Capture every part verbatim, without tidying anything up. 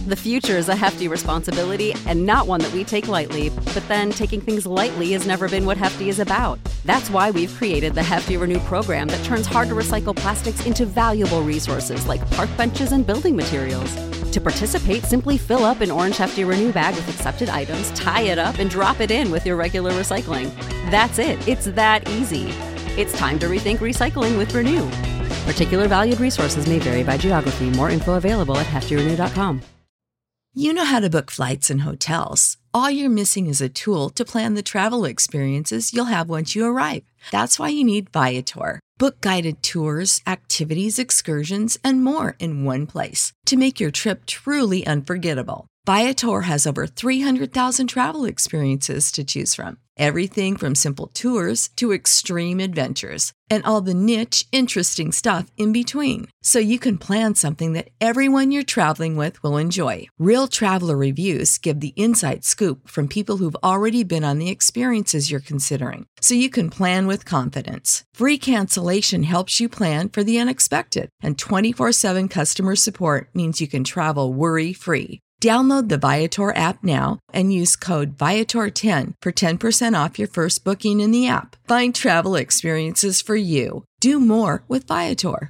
The future is a hefty responsibility and not one that we take lightly, but then taking things lightly has never been what Hefty is about. That's why we've created the Hefty Renew program that turns hard-to-recycle plastics into valuable resources like park benches and building materials. To participate, simply fill up an orange Hefty Renew bag with accepted items, tie it up, and drop it in with your regular recycling. That's it. It's that easy. It's time to rethink recycling with Renew. Particular valued resources may vary by geography. More info available at hefty renew dot com. You know how to book flights and hotels. All you're missing is a tool to plan the travel experiences you'll have once you arrive. That's why you need Viator. Book guided tours, activities, excursions, and more in one place to make your trip truly unforgettable. Viator has over three hundred thousand travel experiences to choose from. Everything from simple tours to extreme adventures and all the niche, interesting stuff in between. So you can plan something that everyone you're traveling with will enjoy. Real traveler reviews give the inside scoop from people who've already been on the experiences you're considering. So you can plan with confidence. Free cancellation helps you plan for the unexpected. And twenty-four seven customer support means you can travel worry-free. Download the Viator app now and use code Viator ten for ten percent off your first booking in the app. Find travel experiences for you. Do more with Viator.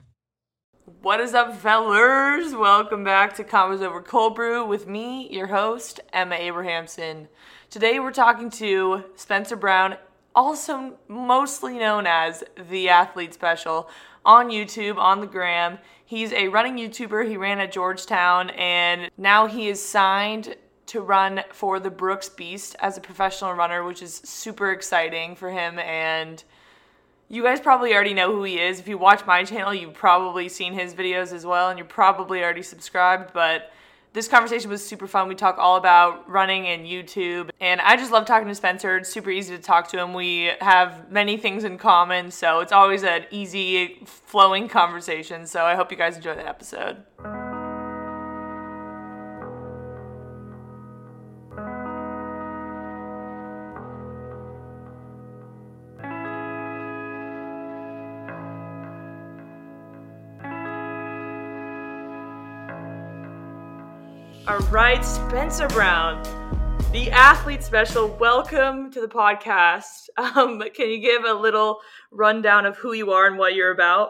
What is up, fellers? Welcome back to Combos Over Cold Brew with me, your host, Emma Abrahamson. Today we're talking to Spencer Brown, also mostly known as The Athlete Special, on YouTube, on the gram. He's a running YouTuber. He ran at Georgetown, and now he is signed to run for the Brooks Beast as a professional runner, which is super exciting for him. And you guys probably already know who he is. If you watch my channel, you've probably seen his videos as well, and you're probably already subscribed. But this conversation was super fun. We talk all about running and YouTube, and I just love talking to Spencer. It's super easy to talk to him. We have many things in common, so it's always an easy, flowing conversation. So I hope you guys enjoy that episode. All right, Spencer Brown, The Athlete Special, welcome to the podcast. Um, can you give a little rundown of who you are and what you're about?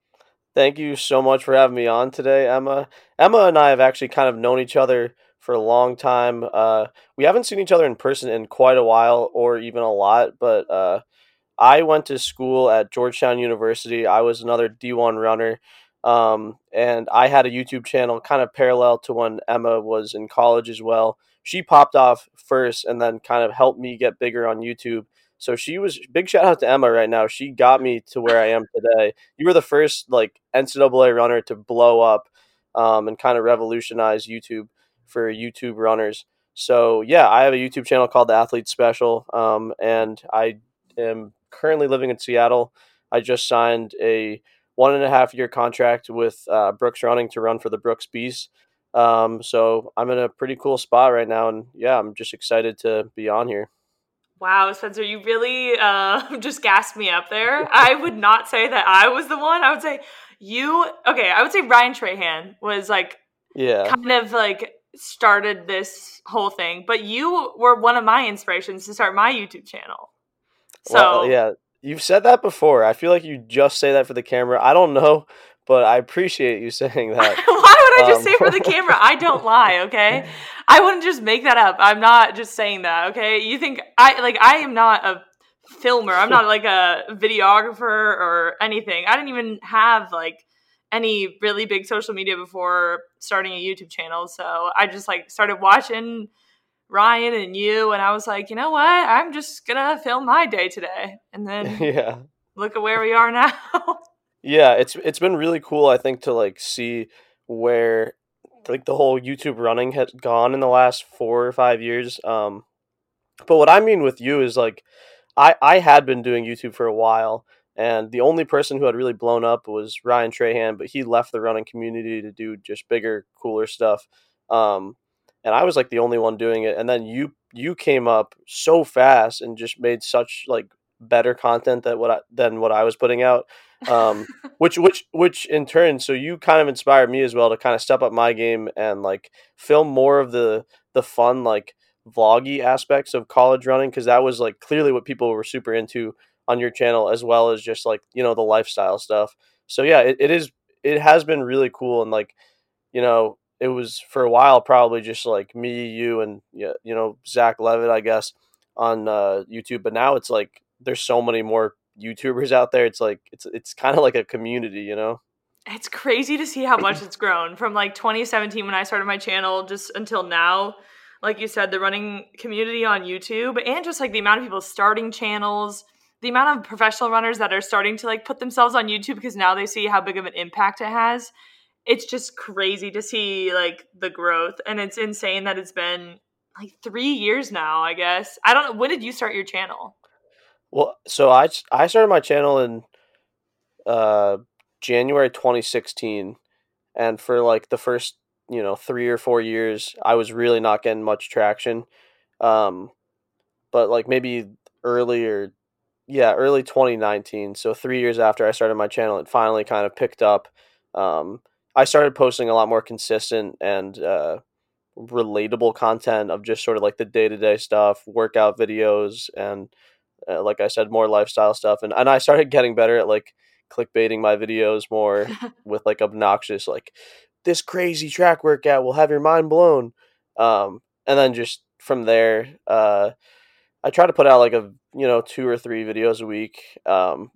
Thank you so much for having me on today, Emma. Emma and I have actually kind of known each other for a long time. Uh, we haven't seen each other in person in quite a while, or even a lot, but uh, I went to school at Georgetown University. I was another D one runner. Um, and I had a YouTube channel kind of parallel to when Emma was in college as well. She popped off first and then kind of helped me get bigger on YouTube. So she was, big shout out to Emma right now. She got me to where I am today. You were the first like N C double A runner to blow up, um, and kind of revolutionize YouTube for YouTube runners. So yeah, I have a YouTube channel called The Athlete Special. Um, and I am currently living in Seattle. I just signed a one and a half year contract with uh, Brooks Running to run for the Brooks Beast. Um, so I'm in a pretty cool spot right now, and yeah, I'm just excited to be on here. Wow, Spencer, you really uh, just gassed me up there. I would not say that I was the one. I would say you, okay, I would say Ryan Trahan was like, yeah, kind of like started this whole thing, but you were one of my inspirations to start my YouTube channel. So well, yeah. You've said that before. I feel like you just say that for the camera. I don't know, but I appreciate you saying that. Why would I just um, say for the camera? I don't lie, okay? I wouldn't just make that up. I'm not just saying that, okay? You think I like I am not a filmer. I'm not like a videographer or anything. I didn't even have like any really big social media before starting a YouTube channel. So I just like started watching Ryan and you, and I was like, you know what? I'm just gonna film my day today, and then yeah, look at where we are now. yeah, it's it's been really cool. I think to like see where like the whole YouTube running has gone in the last four or five years. Um, but what I mean with you is like, I I had been doing YouTube for a while, and the only person who had really blown up was Ryan Trahan, but he left the running community to do just bigger, cooler stuff. Um, And I was like the only one doing it. And then you you came up so fast and just made such like better content that what I, than what I was putting out. Um, which which which in turn, so you kind of inspired me as well to kind of step up my game and like film more of the the fun like vloggy aspects of college running, because that was like clearly what people were super into on your channel, as well as just like, you know, the lifestyle stuff. So yeah, it, it is it has been really cool. And like, you know, it was for a while probably just like me, you, and yeah, you know, Zach Levitt, I guess, on uh, YouTube. But now it's like there's so many more YouTubers out there. It's like it's it's kind of like a community, you know. It's crazy to see how much it's grown from like twenty seventeen when I started my channel just until now. Like you said, the running community on YouTube, and just like the amount of people starting channels, the amount of professional runners that are starting to like put themselves on YouTube because now they see how big of an impact it has. It's just crazy to see like the growth, and it's insane that it's been like three years now, I guess. I don't know. When did you start your channel? Well, so I I started my channel in uh January twenty sixteen, and for like the first, you know, three or four years, I was really not getting much traction. Um, but like maybe earlier, yeah, early twenty nineteen. So three years after I started my channel, it finally kind of picked up. Um, I started posting a lot more consistent and uh, relatable content of just sort of like the day to day stuff, workout videos, and uh, like I said, more lifestyle stuff. And and I started getting better at like clickbaiting my videos more with like obnoxious like this crazy track workout will have your mind blown. Um, and then just from there, uh, I try to put out like a, you know, two or three videos a week. Um,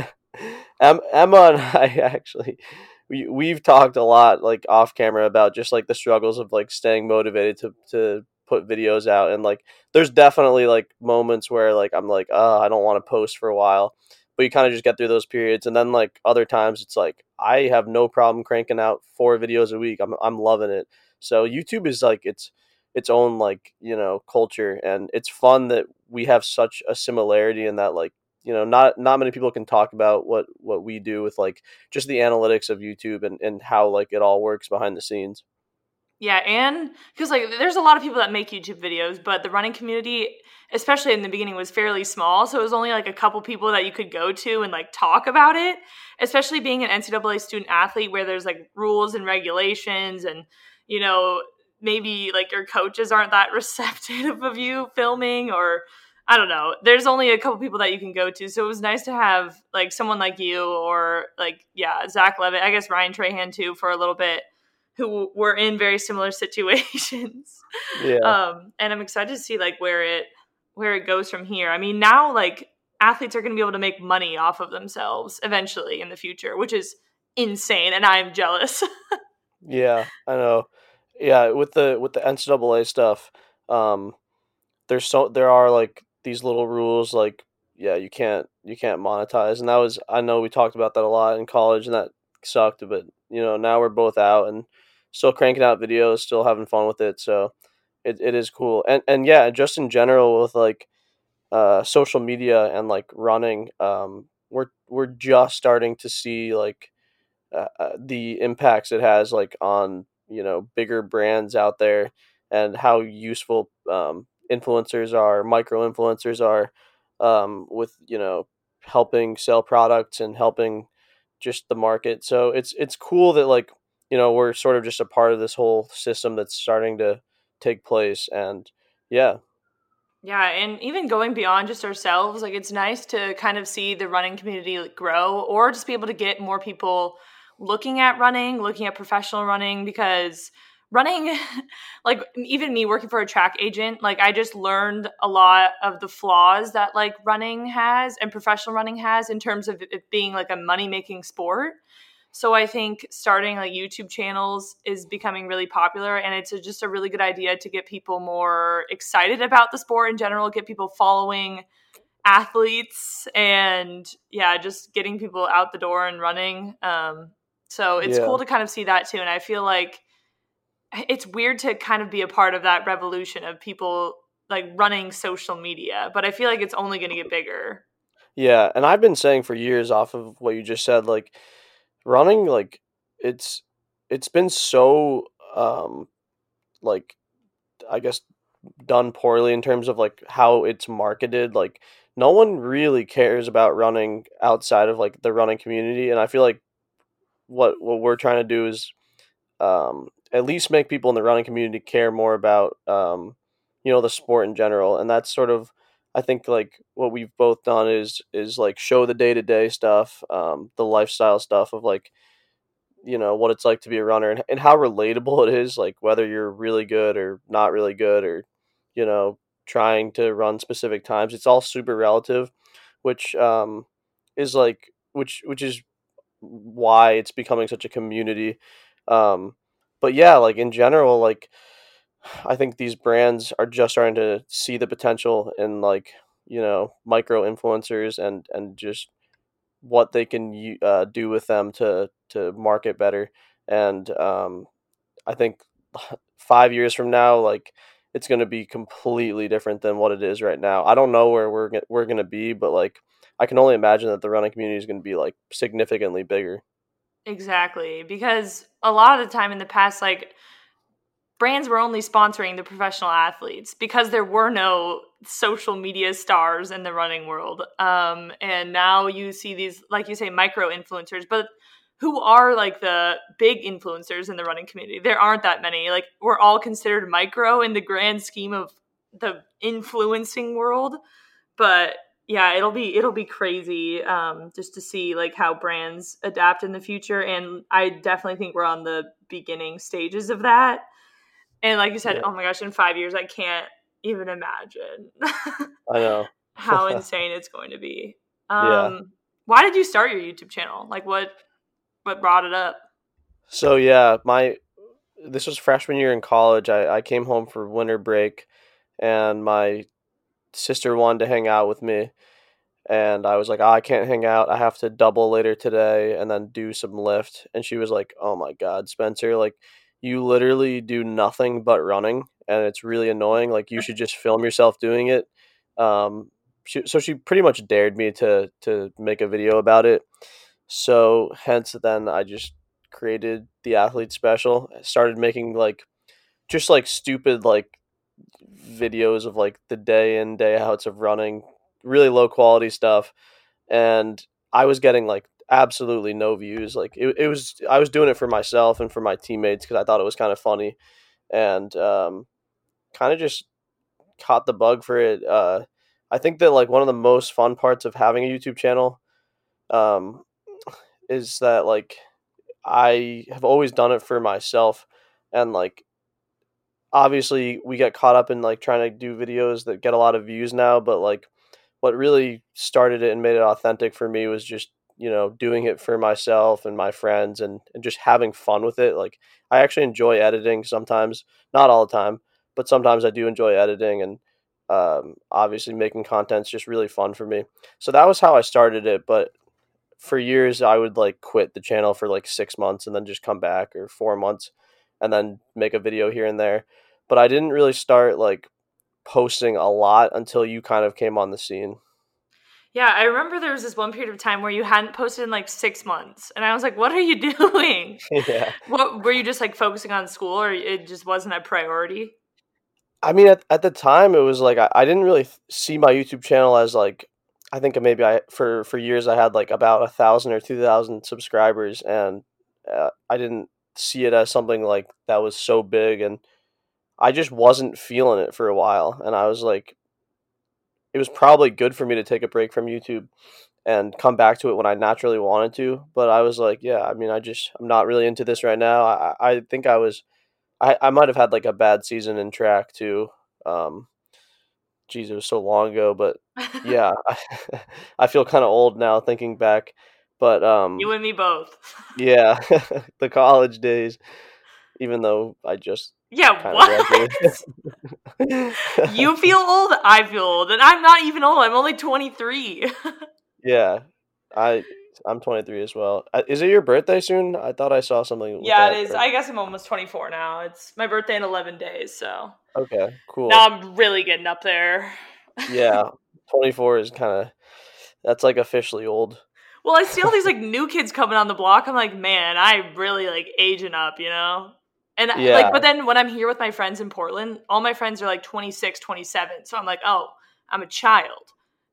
Em- Emma and I actually we we've talked a lot like off camera about just like the struggles of like staying motivated to to put videos out. And like there's definitely like moments where like I'm like, oh, I don't want to post for a while, but you kind of just get through those periods. And then like other times it's like I have no problem cranking out four videos a week. I'm I'm loving it. So YouTube is like it's its own like, you know, culture, and it's fun that we have such a similarity in that like, you know, not not many people can talk about what what we do with like just the analytics of YouTube, and and how like it all works behind the scenes. Yeah, and because like there's a lot of people that make YouTube videos, but the running community, especially in the beginning, was fairly small. So it was only like a couple people that you could go to and like talk about it. Especially being an N C double A student athlete, where there's like rules and regulations, and you know maybe like your coaches aren't that receptive of you filming, or I don't know. There's only a couple people that you can go to, so it was nice to have like someone like you, or like yeah, Zach Levitt, I guess Ryan Trahan too for a little bit, who were in very similar situations. Yeah. Um, and I'm excited to see like where it where it goes from here. I mean, now like athletes are going to be able to make money off of themselves eventually in the future, which is insane, and I'm jealous. Yeah, I know. Yeah, with the with the N C double A stuff, um, there's so there are like these little rules like, yeah, you can't you can't monetize. And that was, I know we talked about that a lot in college, and that sucked, but you know, now we're both out and still cranking out videos, still having fun with it. So it, it is cool. And and yeah, just in general with like uh social media and like running, um we're we're just starting to see like uh, uh, the impacts it has like on, you know, bigger brands out there, and how useful um, influencers are, micro influencers are, um, with, you know, helping sell products and helping just the market. So it's it's cool that like, you know, we're sort of just a part of this whole system that's starting to take place. And yeah. Yeah, and even going beyond just ourselves, like it's nice to kind of see the running community like, grow, or just be able to get more people looking at running, looking at professional running, because running, like even me working for a track agent, like I just learned a lot of the flaws that like running has and professional running has in terms of it being like a money-making sport. So I think starting like YouTube channels is becoming really popular, and it's a, just a really good idea to get people more excited about the sport in general, get people following athletes, and yeah, just getting people out the door and running. Um, so it's Yeah. cool to kind of see that too. And I feel like it's weird to kind of be a part of that revolution of people like running social media, but I feel like it's only going to get bigger. Yeah, and I've been saying for years off of what you just said, like running, like it's it's been so um like I guess done poorly in terms of like how it's marketed. Like no one really cares about running outside of like the running community, and I feel like what what we're trying to do is um, at least make people in the running community care more about um, you know the sport in general, and that's sort of I think like what we've both done is is like show the day to day stuff, um, the lifestyle stuff of like you know what it's like to be a runner and, and how relatable it is, like whether you're really good or not really good or you know trying to run specific times. It's all super relative, which um, is like which which is why it's becoming such a community. Um, but yeah, like in general, like I think these brands are just starting to see the potential in like you know micro influencers and and just what they can u- uh, do with them to to market better. And um, I think five years from now, like it's going to be completely different than what it is right now. I don't know where we're go- we're going to be, but like I can only imagine that the running community is going to be like significantly bigger. Exactly, because a lot of the time in the past, like brands were only sponsoring the professional athletes because there were no social media stars in the running world. Um, and now you see these, like you say, micro influencers, but who are like the big influencers in the running community? There aren't that many. Like we're all considered micro in the grand scheme of the influencing world. But yeah, it'll be it'll be crazy um, just to see like how brands adapt in the future. And I definitely think we're on the beginning stages of that. And like you said, Yeah, oh my gosh, in five years, I can't even imagine I know. how insane it's going to be. Yeah. Um, why did you start your YouTube channel? Like, what what brought it up? So yeah, my this was freshman year in college. I, I came home for winter break and my sister wanted to hang out with me. And I was like, oh, I can't hang out. I have to double later today and then do some lift. And she was like, oh my God, Spencer, like you literally do nothing but running. And it's really annoying. Like you should just film yourself doing it. Um, she, so she pretty much dared me to, to make a video about it. So hence then I just created the athlete special. I started making like, just like stupid, like videos of like the day in day outs of running, really low quality stuff, and I was getting like absolutely no views. Like it, it was I was doing it for myself and for my teammates because I thought it was kind of funny, and um, kind of just caught the bug for it. Uh, I think that like one of the most fun parts of having a YouTube channel um, is that like I have always done it for myself, and like obviously we get caught up in like trying to do videos that get a lot of views now, but like what really started it and made it authentic for me was just you know doing it for myself and my friends and, and just having fun with it. Like I actually enjoy editing sometimes, not all the time, but sometimes I do enjoy editing, and um, obviously making content's just really fun for me. So that was how I started it. But for years I would like quit the channel for like six months and then just come back, or four months and then make a video here and there. But I didn't really start like posting a lot until you kind of came on the scene. Yeah, I remember there was this one period of time where you hadn't posted in like six months, and I was like, "What are you doing? Yeah. What were you just like focusing on school, or it just wasn't a priority?" I mean, at, at the time, it was like I, I didn't really th- see my YouTube channel as like I think maybe I for for years I had like about a thousand or two thousand subscribers, and uh, I didn't see it as something like that was so big, and I just wasn't feeling it for a while, and I was like, it was probably good for me to take a break from YouTube and come back to it when I naturally wanted to. But I was like, yeah, I mean, I just I'm not really into this right now. I I think I was I I might have had like a bad season in track too. Um, geez, it was so long ago, but yeah, I, I feel kind of old now thinking back. But You um, and me both. yeah, the college days, even though I just Yeah, kind of what? graduated. You feel old, I feel old, and I'm not even old. I'm only twenty-three. Yeah, I I'm twenty-three as well. Uh, Is it your birthday soon? I thought I saw something with Yeah, that. it is. Or, I guess I'm almost twenty-four now. It's my birthday in eleven days, so okay, now cool. I'm really getting up there. Yeah, twenty-four is kind of that's like officially old. Well, I see all these like new kids coming on the block. I'm like, man, I really like aging up, you know? And I- like, Yeah, but then when I'm here with my friends in Portland, all my friends are like twenty-six, twenty-seven. So I'm like, oh, I'm a child.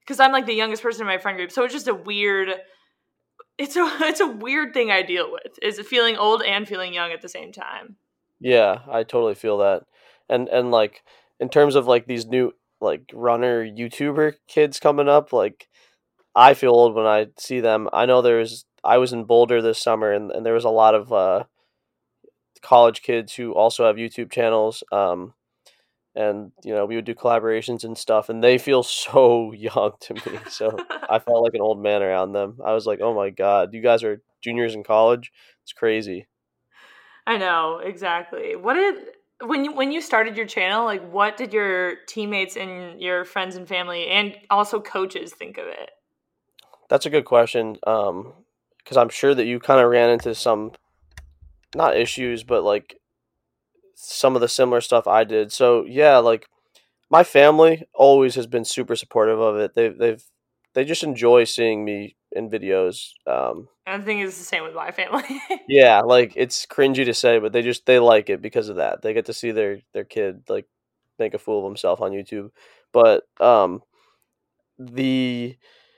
because I'm like the youngest person in my friend group. So it's just a weird, it's a, it's a weird thing I deal with, is feeling old and feeling young at the same time. Yeah, I totally feel that. And and like in terms of like these new like runner YouTuber kids coming up, like I feel old when I see them. I know there's I was in Boulder this summer and, and there was a lot of uh college kids who also have YouTube channels. Um and you know, we would do collaborations and stuff and they feel so young to me. So I felt like an old man around them. I was like, "Oh my God, you guys are juniors in college?" It's crazy. I know, exactly. What did when you when you started your channel, like what did your teammates and your friends and family and also coaches think of it? That's a good question. Um, because I'm sure that you kind of ran into some not issues, but like some of the similar stuff I did. So yeah, like my family always has been super supportive of it. They've they've they just enjoy seeing me in videos. Um, I think it's the same with my family. yeah, like it's cringy to say, but they just they like it because of that. They get to see their their kid like make a fool of himself on YouTube. But um, the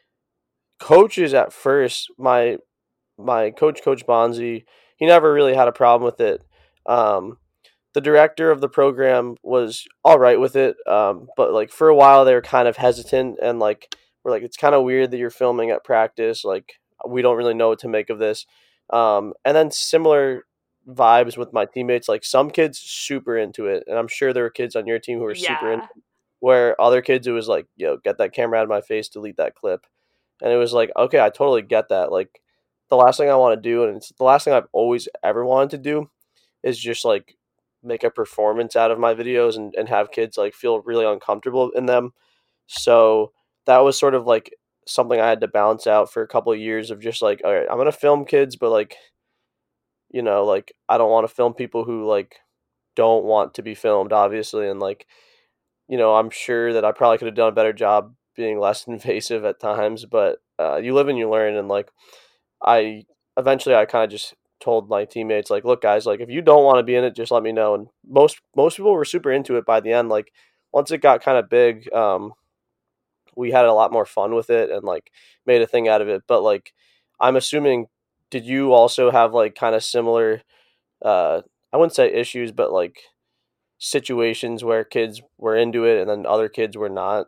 coaches at first, my my coach, Coach Bonzi, he never really had a problem with it. Um, the director of the program was all right with it, um, but like for a while they were kind of hesitant and like we're like it's kind of weird that you're filming at practice. Like we don't really know what to make of this. Um, and then similar vibes with my teammates. Like some kids super into it, and I'm sure there were kids on your team who were super into Yeah. it. Where other kids, it was like, yo, get that camera out of my face, delete that clip. And it was like, okay, I totally get that. Like, the last thing I want to do, and it's the last thing I've always ever wanted to do, is just like make a performance out of my videos and, and have kids like feel really uncomfortable in them. So that was sort of like something I had to balance out for a couple of years of just like, all right, I'm gonna film kids, but like, you know, like I don't want to film people who like don't want to be filmed, obviously, and like you know, I'm sure that I probably could have done a better job being less invasive at times, but uh, you live and you learn. And like, I eventually I kind of just told my teammates, like, look, guys, like, if you don't want to be in it, just let me know. And most most people were super into it by the end. Like, once it got kind of big, um, we had a lot more fun with it and like made a thing out of it. But like, I'm assuming, did you also have like kind of similar? Uh, I wouldn't say issues, but like situations where kids were into it and then other kids were not.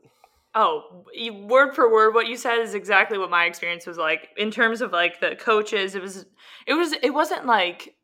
Oh, you, word for word, what you said is exactly what my experience was like. In terms of like the coaches, it was, it was, it wasn't like,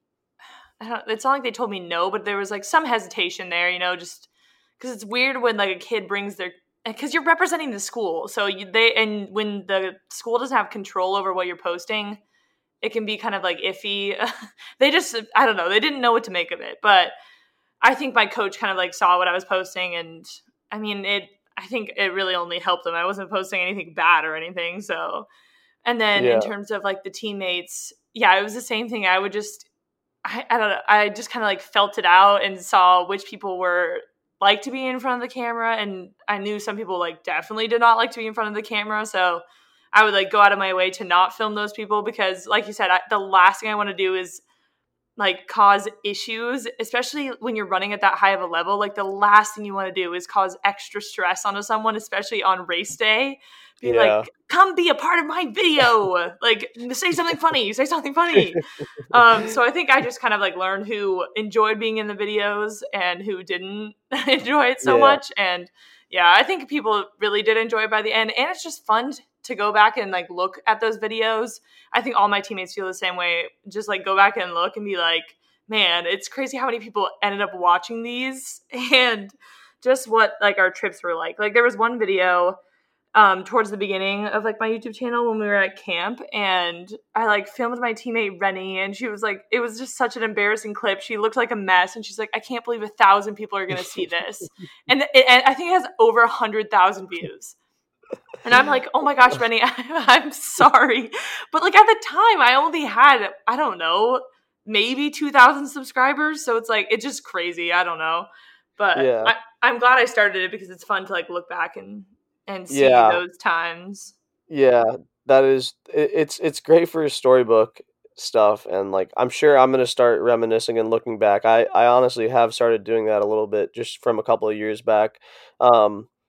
I don't. It's not like they told me no, but there was like some hesitation there, you know, just because it's weird when like a kid brings their, because you're representing the school, so you, they and when the school doesn't have control over what you're posting, it can be kind of like iffy. They just, I don't know, they didn't know what to make of it, but I think my coach kind of like saw what I was posting, and I mean, it, I think it really only helped them. I wasn't posting anything bad or anything. So, and then Yeah. in terms of like the teammates, yeah, it was the same thing. I would just, I, I don't know. I just kind of like felt it out and saw which people were like to be in front of the camera. And I knew some people like definitely did not like to be in front of the camera. So I would like go out of my way to not film those people because like you said, I, the last thing I want to do is like cause issues, especially when you're running at that high of a level. Like the last thing you want to do is cause extra stress onto someone, especially on race day. Be Yeah. like, come be a part of my video. Like say something funny, say something funny. Um, so I think I just kind of like learned who enjoyed being in the videos and who didn't enjoy it so Yeah. much. And yeah, I think people really did enjoy it by the end. And it's just fun to go back and like look at those videos. I think all my teammates feel the same way. Just like go back and look and be like, man, it's crazy how many people ended up watching these and just what like our trips were like. Like there was one video um towards the beginning of like my YouTube channel when we were at camp, and I like filmed my teammate Rennie, and she was like, it was just such an embarrassing clip. She looked like a mess, and she's like, I can't believe a thousand people are gonna see this. and, it, and I think it has over a hundred thousand views. And I'm like, oh my gosh, Rennie, I'm sorry. But like at the time, I only had, I don't know, maybe two thousand subscribers. So it's like, it's just crazy. I don't know. But Yeah. I, I'm glad I started it because it's fun to like look back and, and see Yeah. those times. Yeah, that is it, it's it's great for storybook stuff and like I'm sure I'm gonna start reminiscing and looking back. I I honestly have started doing that a little bit just from a couple of years back. Um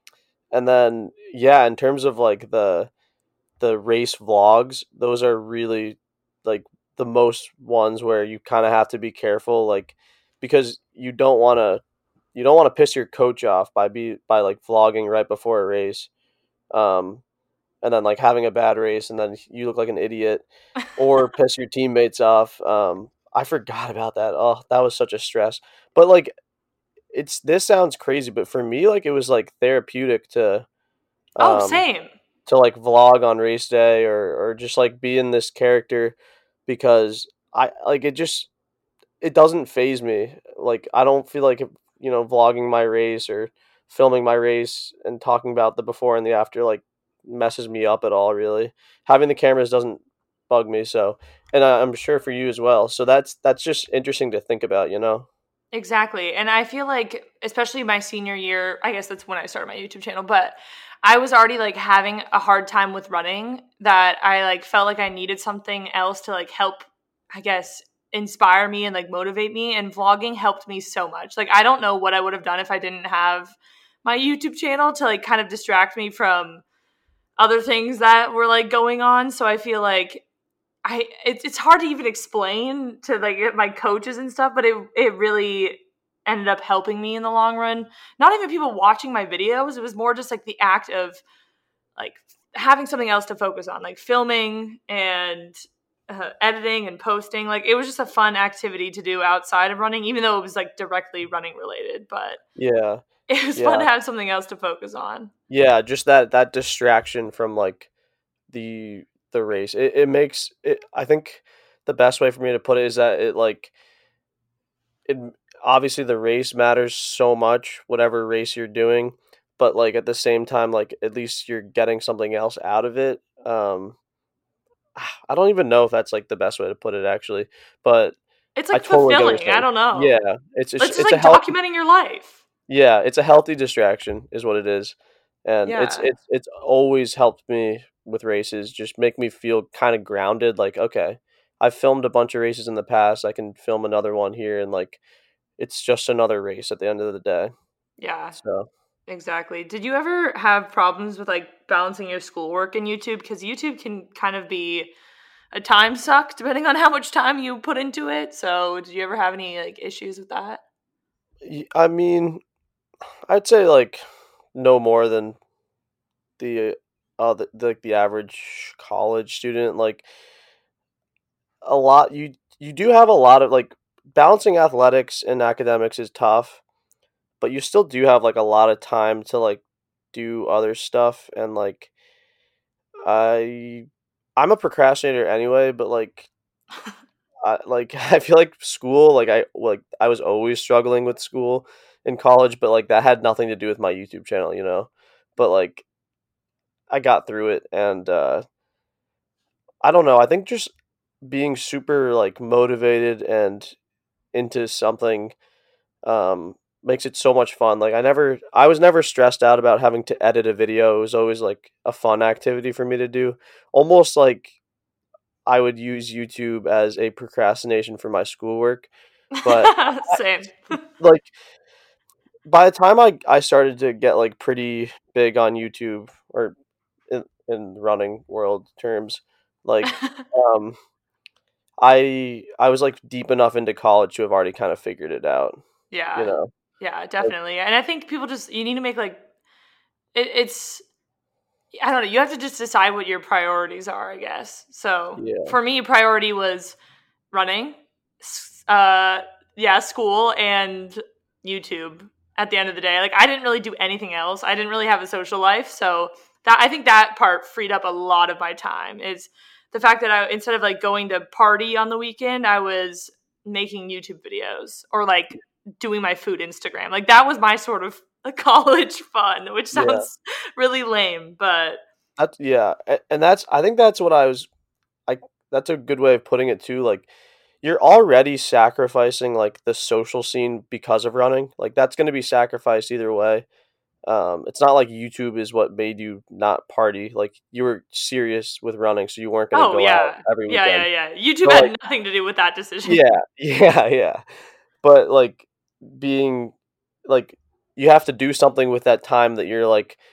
and then yeah, in terms of like the the race vlogs, those are really like the most ones where you kind of have to be careful, like because you don't want to you don't want to piss your coach off by be by like vlogging right before a race, um, and then like having a bad race and then you look like an idiot, or piss your teammates off. Um, I forgot about that. Oh, that was such a stress. But like it's this sounds crazy, but for me, like it was like therapeutic to Oh, um same. to like vlog on race day, or or just like be in this character, because I like it just it doesn't phase me. Like I don't feel like you know vlogging my race or filming my race and talking about the before and the after like messes me up at all. Really, having the cameras doesn't bug me. So, and I, I'm sure for you as well. So that's that's just interesting to think about. You know. Exactly. And I feel like, especially my senior year, I guess that's when I started my YouTube channel, but I was already like having a hard time with running, that I like felt like I needed something else to like help, I guess, inspire me and like motivate me. And vlogging helped me so much. Like, I don't know what I would have done if I didn't have my YouTube channel to like kind of distract me from other things that were like going on. So I feel like I it, it's hard to even explain to like my coaches and stuff, but it it really ended up helping me in the long run. Not even people watching my videos, it was more just like the act of like having something else to focus on, like filming and uh, editing and posting. Like it was just a fun activity to do outside of running, even though it was like directly running related, but Yeah. it was fun Yeah. to have something else to focus on. Yeah. Just that that distraction from like the the race. It it makes it. I think the best way for me to put it is that it like it obviously the race matters so much, whatever race you're doing, but like at the same time, like at least you're getting something else out of it. Um, I don't even know if that's like the best way to put it actually, but It's I like totally get what you're fulfilling. I saying. don't know. Yeah, it's it's It's just it's a like healthy documenting your life. yeah, it's a healthy distraction is what it is. And it's Yeah. it's it's always helped me with races, just make me feel kind of grounded, like okay, I've filmed a bunch of races in the past, I can film another one here, and like it's just another race at the end of the day. Yeah. So, Exactly. Did you ever have problems with like balancing your schoolwork and YouTube? Because YouTube can kind of be a time suck depending on how much time you put into it. So, did you ever have any like issues with that? y- I mean, I'd say like no more than the uh the, the, like the average college student. Like a lot, you you do have a lot of like balancing athletics and academics is tough, but you still do have like a lot of time to like do other stuff, and like I I'm a procrastinator anyway, but like I like I feel like school, like I like I was always struggling with school in college, but like that had nothing to do with my YouTube channel, you know. But like I got through it, and uh I don't know, I think just being super like motivated and into something um makes it so much fun. Like I never I was never stressed out about having to edit a video. It was always like a fun activity for me to do. Almost like I would use YouTube as a procrastination for my schoolwork. But Same. like by the time I I started to get like pretty big on YouTube, or in, in running world terms, like um I I was like deep enough into college to have already kind of figured it out, you Yeah. know. Yeah, Like definitely. And I think people just, you need to make like, it, it's, I don't know, you have to just decide what your priorities are, I guess. So yeah. for me, priority was running, s- uh, yeah, school and YouTube at the end of the day. Like I didn't really do anything else. I didn't really have a social life. So that, I think that part freed up a lot of my time, is the fact that I, instead of like going to party on the weekend, I was making YouTube videos or like doing my food Instagram. Like that was my sort of college fun, which Yeah. sounds really lame, but That's yeah. a- And that's I think that's what I was I that's a good way of putting it too. Like you're already sacrificing like the social scene because of running. Like that's going to be sacrificed either way. Um, it's not like YouTube is what made you not party. Like you were serious with running, so you weren't going to oh go out yeah. every Yeah, yeah, weekend. yeah. YouTube But like had nothing to do with that decision. yeah, yeah, yeah. But like being like you have to do something with that time that you're like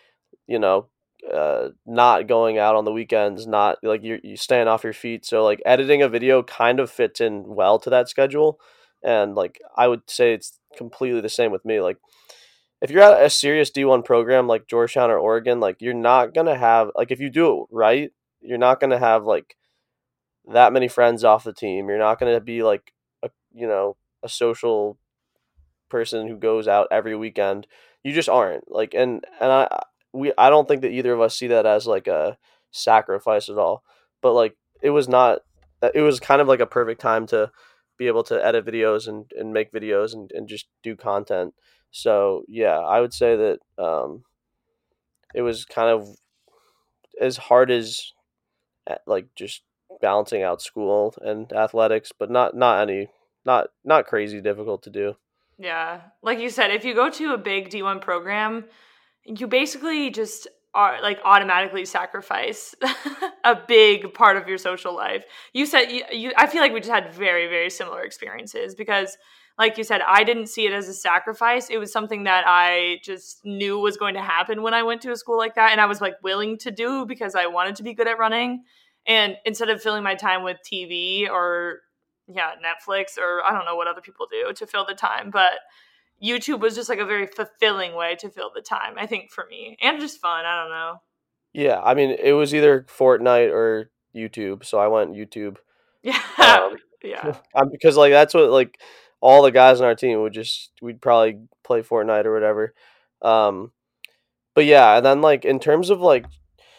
you know, uh, not going out on the weekends, not like you're you staying off your feet. So like editing a video kind of fits in well to that schedule. And like I would say it's completely the same with me. Like if you're at a serious D one program like Georgetown or Oregon, like you're not gonna have like if you do it right, you're not gonna have like that many friends off the team. You're not gonna be like a you know a social person who goes out every weekend. You just aren't. Like and and I we I don't think that either of us see that as like a sacrifice at all. But like it was not it was kind of like a perfect time to be able to edit videos and, and make videos and, and just do content. So yeah, I would say that um it was kind of as hard as uh, like just balancing out school and athletics, but not not any not not crazy difficult to do. Yeah. Like you said, if you go to a big D one program, you basically just are like automatically sacrifice a big part of your social life. You said you, you I feel like we just had very, very similar experiences because like you said, I didn't see it as a sacrifice. It was something that I just knew was going to happen when I went to a school like that. And I was like willing to do because I wanted to be good at running. And instead of filling my time with T V or yeah, Netflix or I don't know what other people do to fill the time, but YouTube was just like a very fulfilling way to fill the time, I think, for me. And just fun. I don't know. Yeah, I mean, it was either Fortnite or YouTube, so I went YouTube. Yeah. Um, yeah. I'm, because like that's what like all the guys on our team would just we'd probably play Fortnite or whatever. Um, but yeah, and then like in terms of like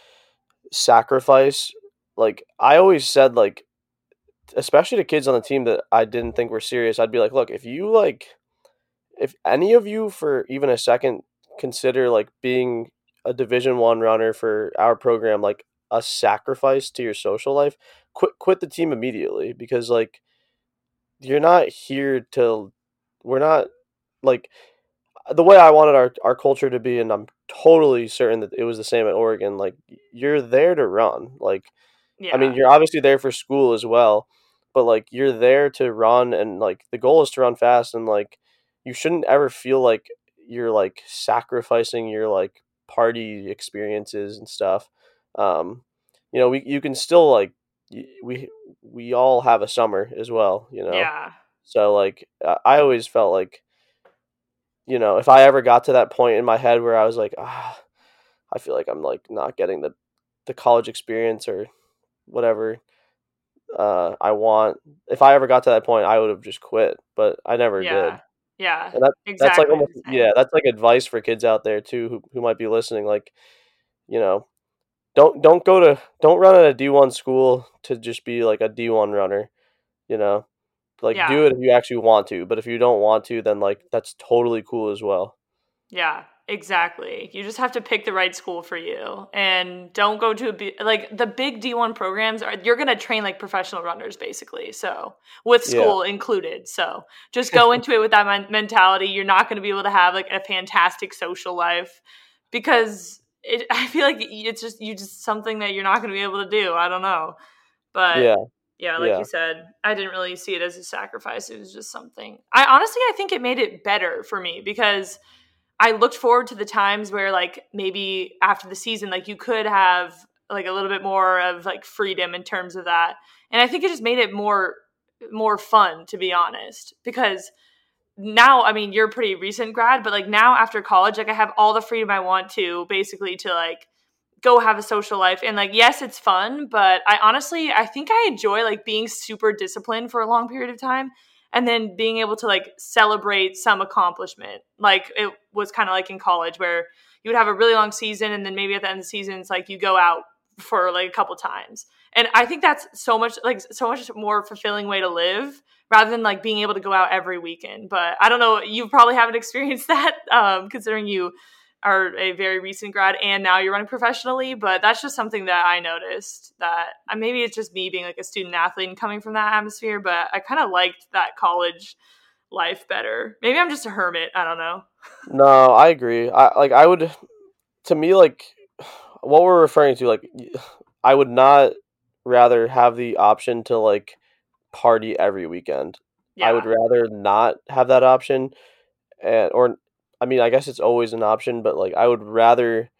sacrifice, like I always said like especially to kids on the team that I didn't think were serious, I'd be like, look, if you like if any of you for even a second consider like being a division one runner for our program like a sacrifice to your social life, quit quit the team immediately because like you're not here to we're not like the way I wanted our, our culture to be, and I'm totally certain that it was the same at Oregon. Like you're there to run. Like I mean, Yeah. you're obviously there for school as well, but like you're there to run, and like the goal is to run fast, and like you shouldn't ever feel like you're like sacrificing your like party experiences and stuff. Um, you know, we you can still like y- we we all have a summer as well, you know. Yeah. So like I I always felt like you know if I ever got to that point in my head where I was like ah, I feel like I'm like not getting the the college experience or whatever uh, I want. If I ever got to that point, I would have just quit, but I never did. Yeah. Yeah. And that that's like Exactly almost the yeah, same. that's like advice for kids out there too who who might be listening. Like you know, don't don't go to don't run at a D one school to just be like a D one runner. You know, like Yeah. do it if you actually want to, but if you don't want to, then like that's totally cool as well. Yeah, exactly. You just have to pick the right school for you and don't go to a bi- like the big D one programs are you're going to train like professional runners basically. So, with Yeah, school included. So, just go into it with that men- mentality. You're not going to be able to have like a fantastic social life because it, I feel like it's just you just something that you're not going to be able to do. I don't know. But yeah, yeah, like yeah, you said, I didn't really see it as a sacrifice. It was just something. I honestly I think it made it better for me because I looked forward to the times where like maybe after the season, like you could have like a little bit more of like freedom in terms of that. And I think it just made it more more fun, to be honest. Because now, I mean, you're a pretty recent grad, but like now after college, like I have all the freedom I want to basically to like go have a social life. And like, yes, it's fun, but I honestly, I think I enjoy like being super disciplined for a long period of time and then being able to like celebrate some accomplishment. Like it was kind of like in college where you would have a really long season and then maybe at the end of the season, it's like you go out for like a couple times. And I think that's so much like so much more fulfilling way to live rather than like being able to go out every weekend. But I don't know, you probably haven't experienced that um, considering you are a very recent grad and now you're running professionally, but that's just something that I noticed that uh, maybe it's just me being like a student athlete and coming from that atmosphere, but I kind of liked that college life better. Maybe I'm just a hermit. I don't know. No, I agree. I like I would to me like what we're referring to like I would not rather have the option to like party every weekend. I would Yeah. rather not have that option and or I mean, I guess it's always an option, but like I would rather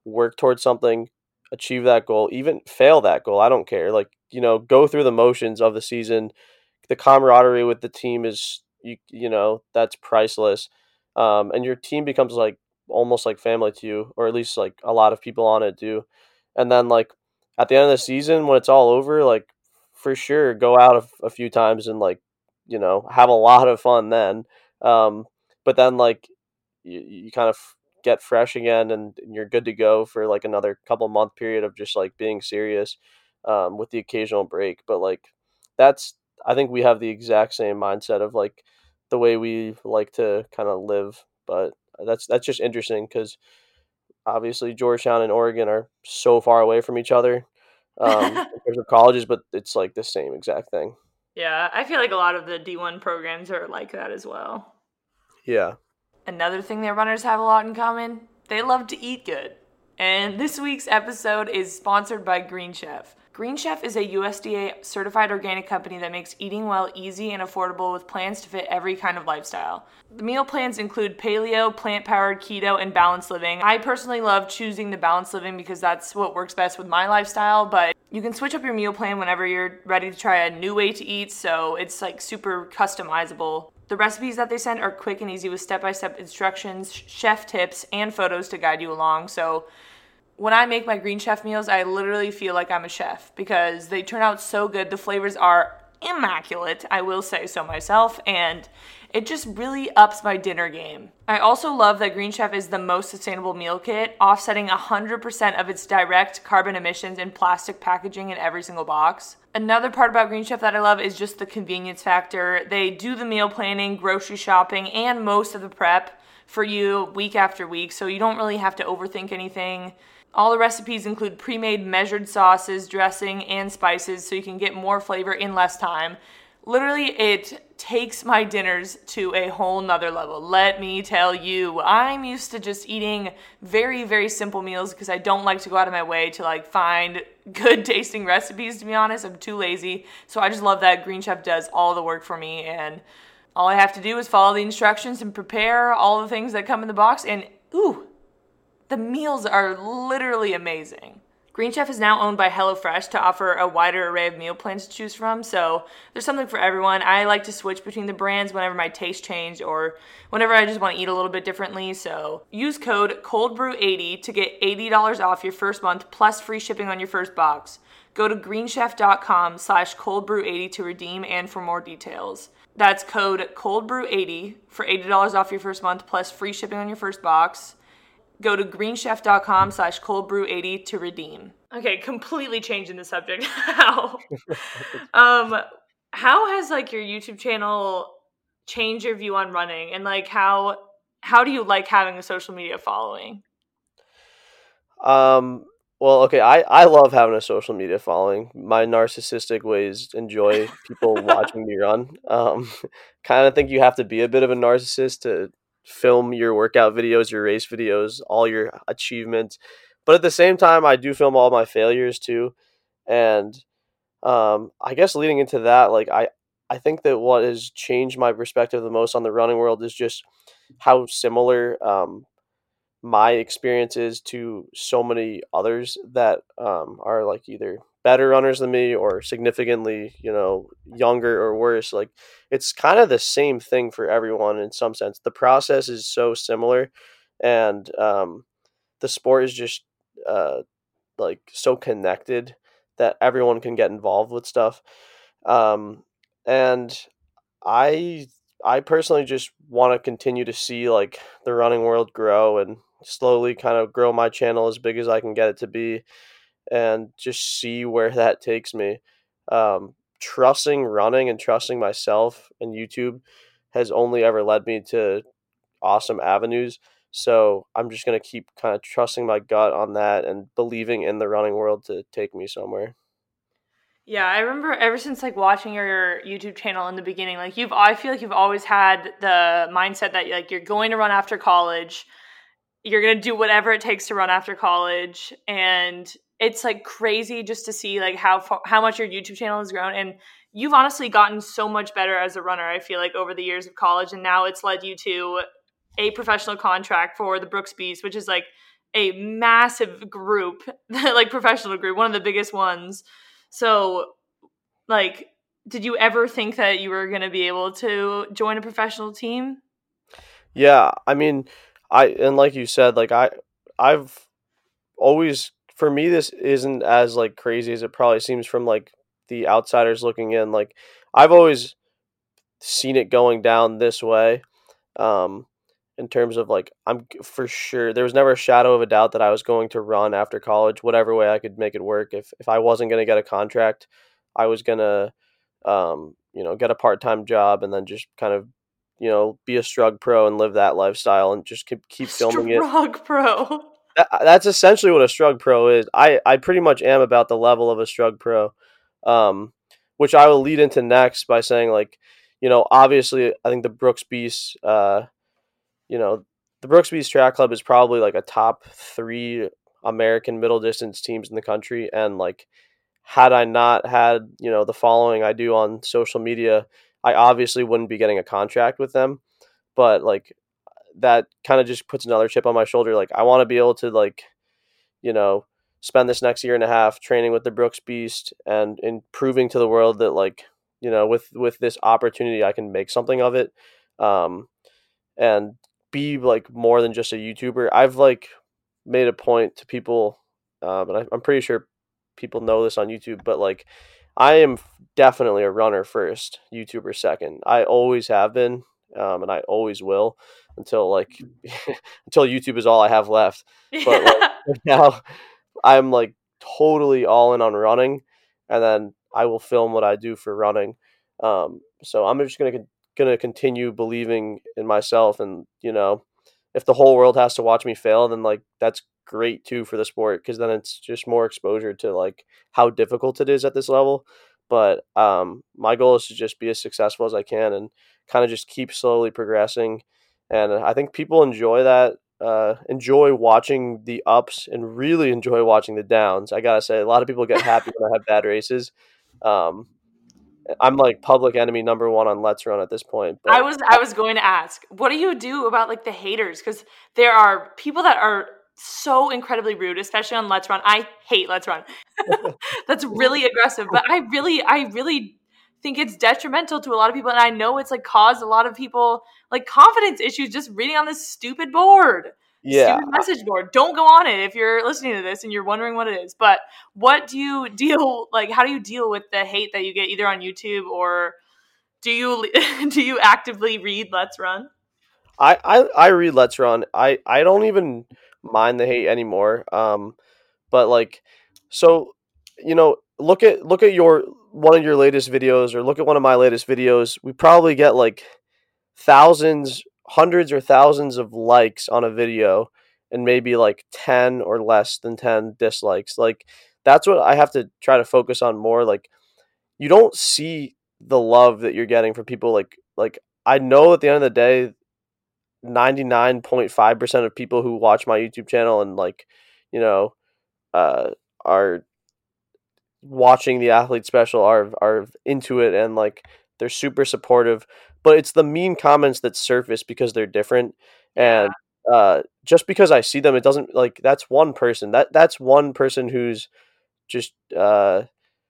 work towards something, achieve that goal, even fail that goal. I don't care. Like, you know, go through the motions of the season. The camaraderie with the team is, you, you know, that's priceless. Um, and your team becomes like almost like family to you, or at least like a lot of people on it do. And then like at the end of the season, when it's all over, like for sure, go out a, a few times and like, you know, have a lot of fun then. Um, but then like you, you kind of get fresh again and you're good to go for like another couple month period of just like being serious, um, with the occasional break. But like that's, I think we have the exact same mindset of like the way we like to kind of live. But that's that's just interesting because obviously Georgetown and Oregon are so far away from each other, um, in terms of colleges, but it's like the same exact thing. Yeah, I feel like a lot of the D one programs are like that as well. Yeah. Another thing that runners have a lot in common, they love to eat good. And this week's episode is sponsored by Green Chef. Green Chef is a U S D A certified organic company that makes eating well easy and affordable with plans to fit every kind of lifestyle. The meal plans include paleo, plant-powered, keto, and balanced living. I personally love choosing the balanced living because that's what works best with my lifestyle, but you can switch up your meal plan whenever you're ready to try a new way to eat, so it's like super customizable. The recipes that they send are quick and easy with step-by-step instructions, chef tips, and photos to guide you along. So when I make my Green Chef meals, I literally feel like I'm a chef because they turn out so good. The flavors are immaculate, I will say so myself, and it just really ups my dinner game. I also love that Green Chef is the most sustainable meal kit, offsetting one hundred percent of its direct carbon emissions in plastic packaging in every single box. Another part about Green Chef that I love is just the convenience factor. They do the meal planning, grocery shopping, and most of the prep for you week after week, so you don't really have to overthink anything. All the recipes include pre-made measured sauces, dressing, and spices so you can get more flavor in less time. Literally, it takes my dinners to a whole nother level. Let me tell you, I'm used to just eating very, very simple meals because I don't like to go out of my way to like find good tasting recipes, to be honest. I'm too lazy. So I just love that Green Chef does all the work for me, and all I have to do is follow the instructions and prepare all the things that come in the box, and ooh, the meals are literally amazing. Green Chef is now owned by HelloFresh to offer a wider array of meal plans to choose from, so there's something for everyone. I like to switch between the brands whenever my taste change or whenever I just want to eat a little bit differently, so use code cold brew eighty to get eighty dollars off your first month plus free shipping on your first box. Go to greenchef.com slash coldbrew80 to redeem and for more details. That's code cold brew eighty for eighty dollars off your first month plus free shipping on your first box. Go to greenchef.com slash coldbrew80 to redeem. Okay, completely changing the subject. How? um, how has like your YouTube channel changed your view on running, and like how how do you like having a social media following? Um. Well, okay. I I love having a social media following. My narcissistic ways enjoy people watching me run. Um, kind of think you have to be a bit of a narcissist to film your workout videos, your race videos, all your achievements. But at the same time, I do film all my failures too. And um, I guess leading into that, like I, I think that what has changed my perspective the most on the running world is just how similar um, my experience is to so many others that um, are like either better runners than me or significantly, you know, younger or worse. Like it's kind of the same thing for everyone in some sense. The process is so similar, and um, the sport is just uh, like so connected that everyone can get involved with stuff. Um, and I I personally just want to continue to see like the running world grow and slowly kind of grow my channel as big as I can get it to be, and just see where that takes me. Um, trusting running and trusting myself and YouTube has only ever led me to awesome avenues. So I'm just going to keep kind of trusting my gut on that and believing in the running world to take me somewhere. Yeah, I remember ever since like watching your YouTube channel in the beginning, like you've, I feel like you've always had the mindset that like you're going to run after college, you're going to do whatever it takes to run after college, and it's like crazy just to see like how far, how much your YouTube channel has grown, and you've honestly gotten so much better as a runner, I feel like, over the years of college, and now it's led you to a professional contract for the Brooks Beast, which is like a massive group, like professional group, one of the biggest ones. So, like, did you ever think that you were going to be able to join a professional team? Yeah, I mean, I and like you said, like I I've always for me this isn't as like crazy as it probably seems from like the outsiders looking in. Like I've always seen it going down this way. Um in terms of like I'm for sure there was never a shadow of a doubt that I was going to run after college whatever way I could make it work. If if I wasn't going to get a contract, I was going to um you know, get a part-time job and then just kind of you know, be a Strug pro and live that lifestyle and just keep keep filming it. Strug pro. That, that's essentially what a Strug pro is. I, I pretty much am about the level of a Strug pro, um, which I will lead into next by saying, like, you know, obviously, I think the Brooks Beast, uh, you know, the Brooks Beast Track Club is probably like a top three American middle distance teams in the country. And, like, had I not had, you know, the following I do on social media, I obviously wouldn't be getting a contract with them. But, like, that kind of just puts another chip on my shoulder. Like, I want to be able to, like, you know, spend this next year and a half training with the Brooks Beast and, and proving to the world that, like, you know, with, with this opportunity, I can make something of it. Um, and be like more than just a YouTuber. I've like made a point to people, um, and I, I'm pretty sure people know this on YouTube, but like, I am definitely a runner first, YouTuber second. I always have been, um, and I always will until like until YouTube is all I have left. But like, now I'm like totally all in on running, and then I will film what I do for running. Um, so I'm just gonna gonna continue believing in myself, and you know, if the whole world has to watch me fail, then like that's great too for the sport because then it's just more exposure to like how difficult it is at this level. But um, my goal is to just be as successful as I can and kind of just keep slowly progressing. And I think people enjoy that, uh, enjoy watching the ups and really enjoy watching the downs. I gotta say, a lot of people get happy when I have bad races. Um, I'm like public enemy number one on Let's Run at this point. But I was I was going to ask, what do you do about like the haters? Because there are people that are so incredibly rude, especially on Let's Run. I hate Let's Run. That's really aggressive, but I really, I really think it's detrimental to a lot of people, and I know it's like caused a lot of people like confidence issues just reading on this stupid board. yeah, Stupid message board. Don't go on it if you're listening to this and you're wondering what it is. But what do you deal like? How do you deal with the hate that you get either on YouTube or do you do you actively read Let's Run? I, I, I read Let's Run. I, I don't even mind the hate anymore. Um, but like, so you know, look at look at your one of your latest videos, or look at one of my latest videos. We probably get like thousands, hundreds or thousands of likes on a video, and maybe like ten or less than ten dislikes. Like that's what I have to try to focus on more. Like you don't see the love that you're getting from people. Like like I know at the end of the day, ninety-nine point five percent of people who watch my YouTube channel and like, you know, uh, are watching the athlete special are are into it and like they're super supportive. But it's the mean comments that surface because they're different, Yeah. and uh, just because I see them, it doesn't like that's one person. That that's one person who's just uh,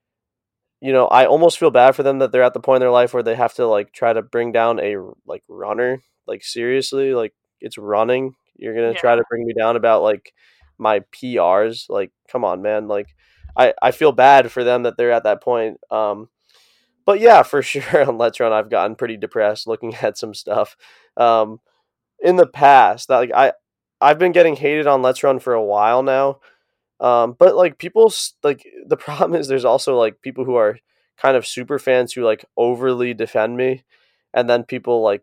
you know, I almost feel bad for them that they're at the point in their life where they have to like try to bring down a like runner. Like seriously, like it's running. You're gonna Yeah. try to bring me down about like my P Rs. Like, come on, man. Like I, I feel bad for them that they're at that point. Um but yeah, for sure on Let's Run I've gotten pretty depressed looking at some stuff. Um in the past. That like I I've been getting hated on Let's Run for a while now. Um, but like people like the problem is there's also like people who are kind of super fans who like overly defend me, and then people like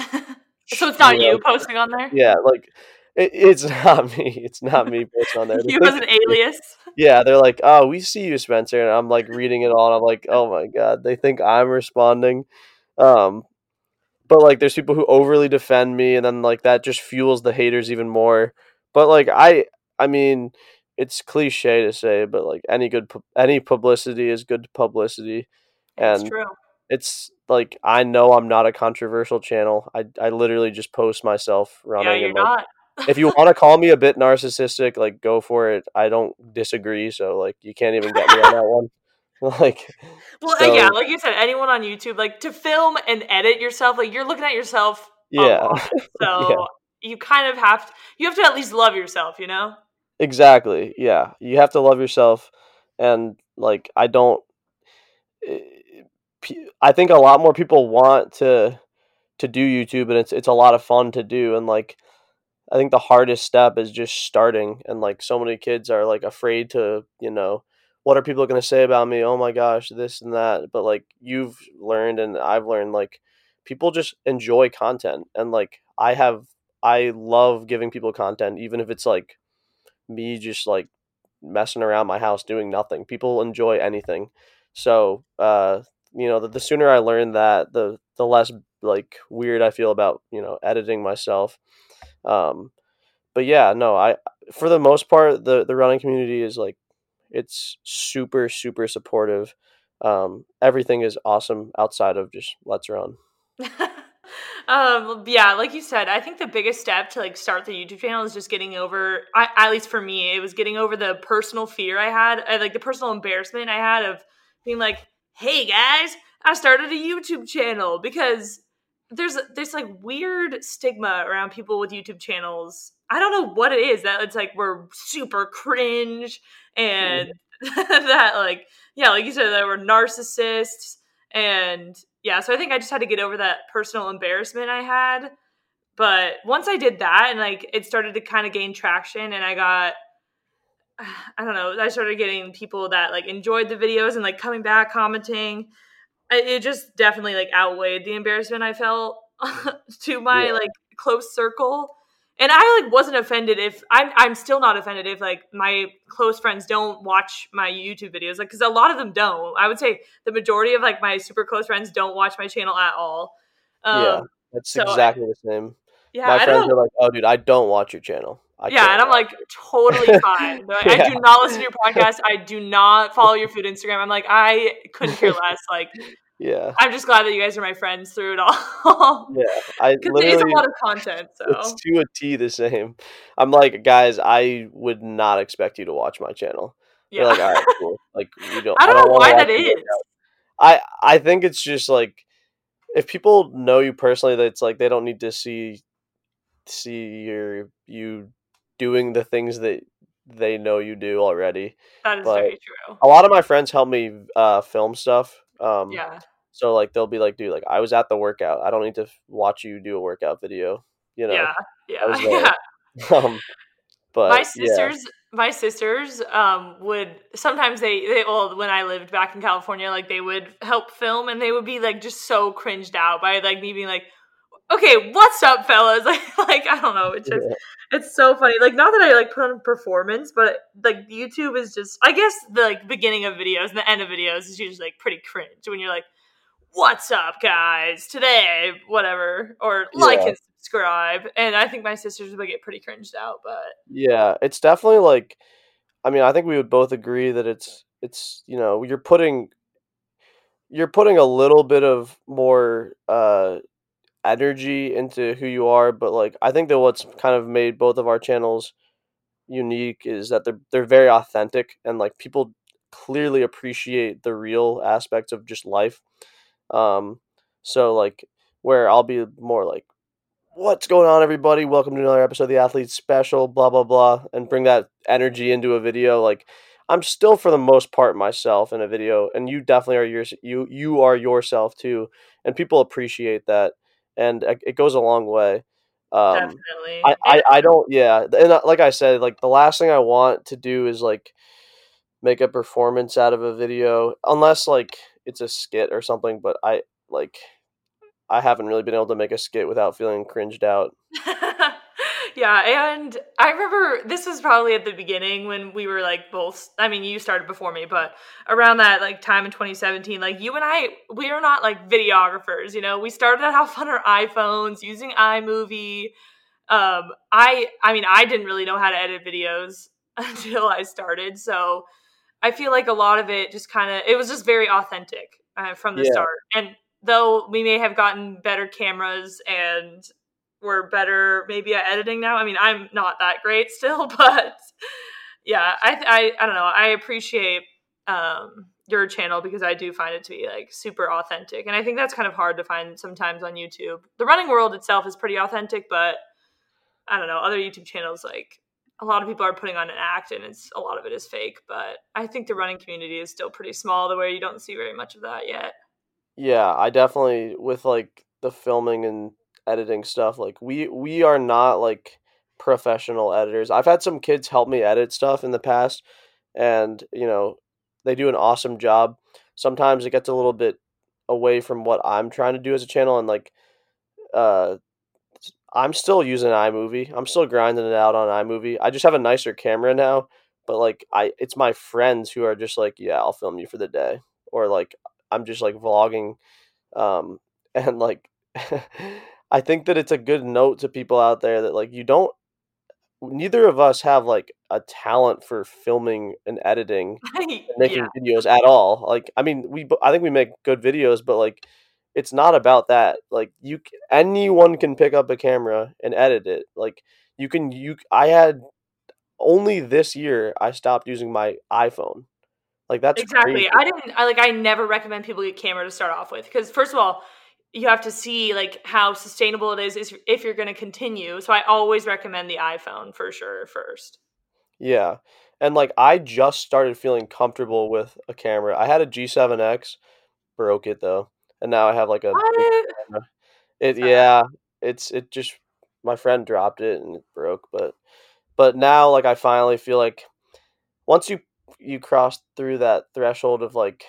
So it's you not know you posting on there? yeah like it, it's not me it's not me posting on there. They You think as an it's me. alias? Yeah, they're like, oh, we see you, Spencer, and I'm like reading it all and I'm like, oh my god, they think I'm responding. Um, but like there's people who overly defend me, and then like that just fuels the haters even more. But like I I mean, it's cliche to say, but like any good pu- any publicity is good publicity. It's And true. it's like I know I'm not a controversial channel. I I literally just post myself Yeah, running you're and like not. if you want to call me a bit narcissistic, like go for it. I don't disagree. So like you can't even get me on that one. Like, well, uh, yeah, so like you said, anyone on YouTube, like to film and edit yourself, like you're looking at yourself a yeah, lot. So yeah, you kind of have to, you have to at least love yourself, you know? exactly. Yeah, you have to love yourself, and like I don't. eh, pe- I think a lot more people want to to do YouTube, and it's it's a lot of fun to do, and like I think the hardest step is just starting, and like so many kids are like afraid to, you know, what are people going to say about me? Oh my gosh, this and that. But like you've learned and I've learned, like people just enjoy content, and like I have I love giving people content, even if it's like me just like messing around my house doing nothing. People enjoy anything. So, uh, you know, the, the sooner I learn that, the the less like weird I feel about, you know, editing myself. Um, but yeah, no, I for the most part the the running community is like it's super super supportive. Um, everything is awesome outside of just let's run. um yeah, like you said, I think the biggest step to like start the YouTube channel is just getting over, I, at least for me, it was getting over the personal fear I had, uh, like the personal embarrassment I had of being like, hey guys, I started a YouTube channel, because there's there's like weird stigma around people with YouTube channels. I don't know what it is, that it's like we're super cringe, Mhm. and that like, yeah, like you said, that we're narcissists. And yeah, so I think I just had to get over that personal embarrassment I had. But once I did that, and like it started to kind of gain traction, and I got, I don't know, I started getting people that like enjoyed the videos and like coming back, commenting. It just definitely like outweighed the embarrassment I felt to my Yeah, like close circle. And I like wasn't offended if I'm I'm still not offended if like my close friends don't watch my YouTube videos, like because a lot of them don't. I would say the majority of like my super close friends don't watch my channel at all. yeah, Um, that's so I, exactly the same. yeah, My I don't friends know. are like, "Oh, dude, I don't watch your channel. I Yeah, and can't I'm watch like totally fine. They're like, I it." do not listen to your podcast. I do not follow your food Instagram. I'm like, I couldn't care Yeah, less. Like, yeah, I'm just glad that you guys are my friends through it all. yeah. I Because it is a literally, lot of content, it's so. to a T the same. I'm like, guys, I would not expect you to watch my channel. They're Yeah. like, all right, cool. Like, we don't. I I don't don't know want to why watch that you work is. out. I I think it's just like if people know you personally, that it's like they don't need to see see your you doing the things that they know you do already. That is But very true. a lot of my friends help me uh, film stuff. Um, Yeah. so like they'll be like, dude, like I was at the workout. I don't need to f- watch you do a workout video. You know, Yeah. I Yeah. was Yeah. there. um, My but yeah, sisters, my sisters, um, would sometimes they, they, well, when I lived back in California, like they would help film, and they would be like just so cringed out by like me being like, okay, what's up, fellas? Like, like I don't know. It's just, yeah, it's so funny. Like, not that I like put on a performance, but like YouTube is just, I guess the like beginning of videos and the end of videos is usually like pretty cringe when you're like, what's up, guys? Today, whatever, or like yeah, and subscribe. And I think my sisters would get pretty cringed out, but yeah. It's definitely like. I mean, I think we would both agree that it's it's you know you're putting you're putting a little bit of more uh energy into who you are, but like I think that what's kind of made both of our channels unique is that they're they're very authentic, and like people clearly appreciate the real aspects of just life. Um so like where I'll be more like, what's going on, everybody? Welcome to another episode of the Athlete Special, blah blah blah, and bring that energy into a video. Like I'm still for the most part myself in a video, and you definitely are yours. You you are yourself too, and people appreciate that, and it it goes a long way. Um, I, definitely. And I I don't yeah, and uh, like I said, like the last thing I want to do is like make a performance out of a video, unless like it's a skit or something. But I like I haven't really been able to make a skit without feeling cringed out. yeah, and I remember this was probably at the beginning when we were like both, I mean, you started before me, but around that like time in twenty seventeen, like you and I, we are not like videographers, you know. We started off on our iPhones using iMovie. Um, I I mean, I didn't really know how to edit videos until I started, so I feel like a lot of it just kind of, it was just very authentic uh, from the Yeah. start. And though we may have gotten better cameras and we're better maybe at editing now. I mean, I'm not that great still, but yeah, I I I don't know. I appreciate um your channel because I do find it to be like super authentic, and I think that's kind of hard to find sometimes on YouTube. The running world itself is pretty authentic, but I don't know, other YouTube channels, like a lot of people are putting on an act and it's a lot of it is fake, but I think the running community is still pretty small the way you don't see very much of that yet. Yeah, I definitely with like the filming and editing stuff, like we we are not like professional editors. I've had some kids help me edit stuff in the past and, you know, they do an awesome job. Sometimes it gets a little bit away from what I'm trying to do as a channel and like uh I'm still using iMovie. I'm still grinding it out on iMovie. I just have a nicer camera now, but like I it's my friends who are just like, "Yeah, I'll film you for the day." Or like I'm just like vlogging um and like I think that it's a good note to people out there that like you don't neither of us have like a talent for filming and editing and Yeah, making videos at all. Like I mean, we bo- I think we make good videos, but like it's not about that. Like you c- anyone can pick up a camera and edit it. Like you can you I had only this year I stopped using my iPhone. Like that's crazy. exactly. I didn't I like I never recommend people get camera to start off with because first of all, you have to see like how sustainable it is is- if you're going to continue. So I always recommend the iPhone for sure first. Yeah. And like I just started feeling comfortable with a camera. I had a G seven X, broke it though. And now I have like a big What? camera. It Sad. yeah, it's it just my friend dropped it and it broke, but but now like I finally feel like once you you cross through that threshold of like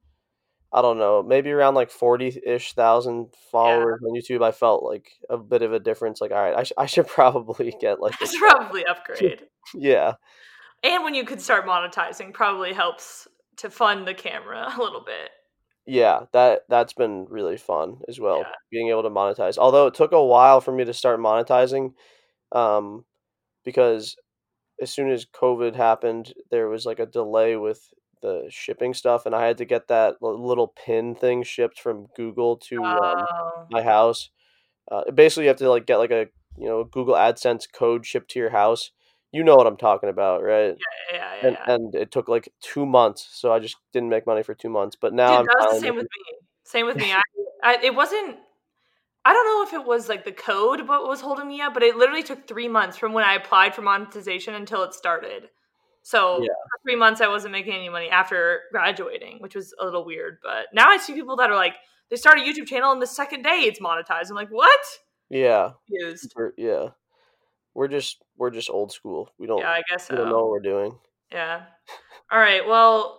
I don't know, maybe around like forty-ish thousand Yeah, followers on YouTube, I felt like a bit of a difference. Like, all right, I, sh- I should probably get like I a should probably upgrade. yeah, And when you could start monetizing, probably helps to fund the camera a little bit. yeah. That that's been really fun as well, Yeah. being able to monetize. Although it took a while for me to start monetizing, um, because as soon as COVID happened, there was like a delay with the shipping stuff, and I had to get that li- little pin thing shipped from Google to um, Oh. my house. Uh, basically, you have to like get like a you know Google AdSense code shipped to your house. You know what I'm talking about, right? Yeah, yeah, yeah, And yeah. and it took like two months, so I just didn't make money for two months. But now Dude, I'm that was the finally same with making. me. Same with me. I, I it wasn't I don't know if it was like the code what was holding me up, but it literally took three months from when I applied for monetization until it started. So Yeah, for three months I wasn't making any money after graduating, which was a little weird. But now I see people that are like, they start a YouTube channel and the second day it's monetized. I'm like, what? yeah, Used. super, yeah. We're just we're just old school. We Yeah, don't I guess we don't know so. what we're doing. Yeah. All right. Well,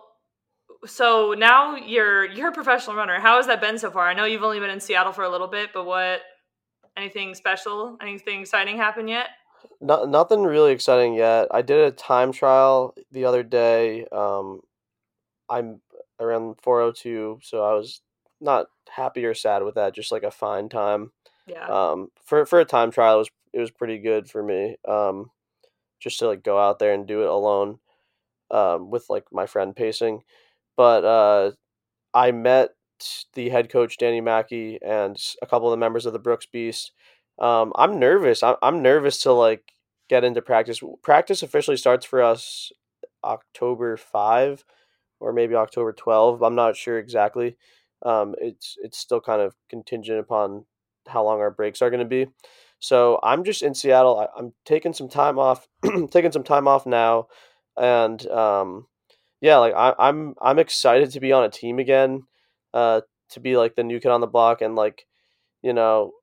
so now you're you're a professional runner. How has that been so far? I know you've only been in Seattle for a little bit, but what anything special, anything exciting happen yet? No, nothing really exciting yet. I did a time trial the other day. Um, I'm around four oh two, so I was not happy or sad with that. Just like a fine time. Yeah. Um, for for a time trial, it was it was pretty good for me. Um, just to like go out there and do it alone. Um, with like my friend pacing. But uh, I met the head coach Danny Mackey and s- a couple of the members of the Brooks Beast. Um, I'm nervous. I'm I'm nervous to like get into practice. Practice officially starts for us October five or maybe October twelve. I'm not sure exactly. Um, it's it's still kind of contingent upon how long our breaks are going to be. So I'm just in Seattle. I, I'm taking some time off, taking some time off now, and um, yeah, like I, I'm I'm excited to be on a team again, uh, to be like the new kid on the block, and like you know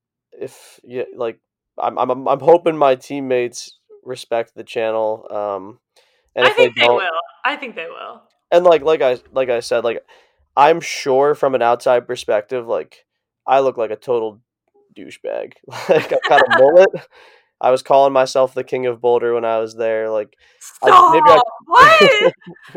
if yeah like I'm I'm I'm hoping my teammates respect the channel, um, and I if they think they don't, will. I think they will. and like like I like I said, like I'm sure from an outside perspective, like I look like a total douchebag. Like I've got a mullet. I was calling myself the king of Boulder when I was there. Like I just maybe Stop! What?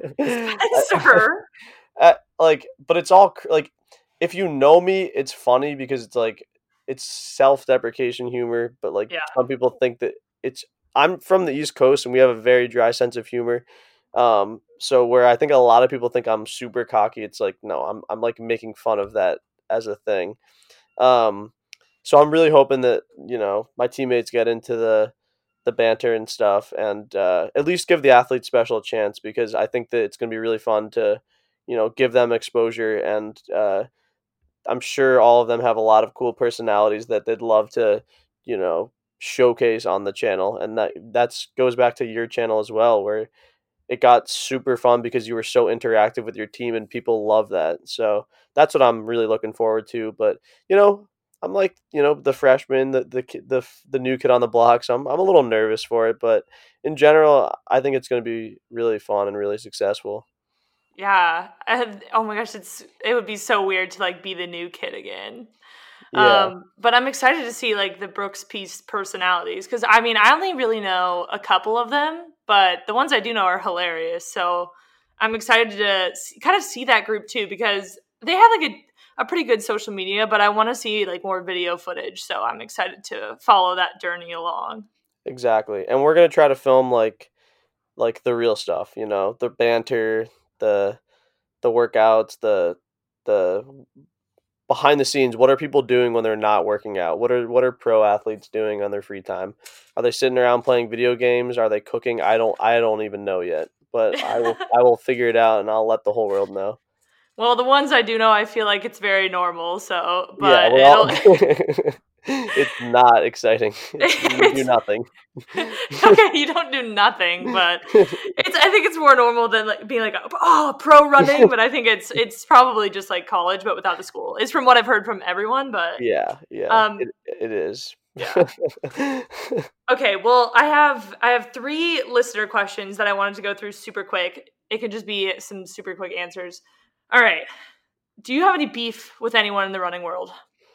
I Spencer? Uh, like, but it's all cr- like, if you know me, it's funny because it's like it's self-deprecation humor, but like Yeah. some people think that it's. I'm from the East Coast and we have a very dry sense of humor. Um, so where I think a lot of people think I'm super cocky, it's like no, I'm I'm like making fun of that as a thing. Um, so I'm really hoping that, you know, my teammates get into the the banter and stuff, and uh, at least give the athlete special a chance, because I think that it's going to be really fun to, you know, give them exposure. And uh, I'm sure all of them have a lot of cool personalities that they'd love to, you know, showcase on the channel. And that that's goes back to your channel as well, where it got super fun because you were so interactive with your team and people love that. So that's what I'm really looking forward to. But, you know, I'm like, you know, the freshman, the the ki- the f- the new kid on the block, so I'm I'm a little nervous for it, but in general, I think it's going to be really fun and really successful. Yeah. And, oh my gosh, it's it would be so weird to like be the new kid again. Yeah, Um, but I'm excited to see like the Brooks Peace personalities, because I mean I only really know a couple of them, but the ones I do know are hilarious. So I'm excited to see, kind of see that group too, because they have like a a pretty good social media, but I want to see like more video footage. So I'm excited to follow that journey along. exactly. And we're going to try to film like like the real stuff, you know, the banter, the the workouts, the the behind the scenes. What are people doing when they're not working out? What are what are pro athletes doing on their free time? Are they sitting around playing video games? Are they cooking? I don't I don't even know yet, but I will I will figure it out and I'll let the whole world know. Well, the ones I do know, I feel like it's very normal. So, Yeah, but we're all it'll it's not exciting. It's you do it's nothing. okay, you don't do nothing, but it's I think it's more normal than like being like, oh, pro running, but I think it's it's probably just like college but without the school. It's from what I've heard from everyone, but Yeah, yeah. um It it is. yeah. Okay, well, I have I have three listener questions that I wanted to go through super quick. It could just be some super quick answers. All right. Do you have any beef with anyone in the running world?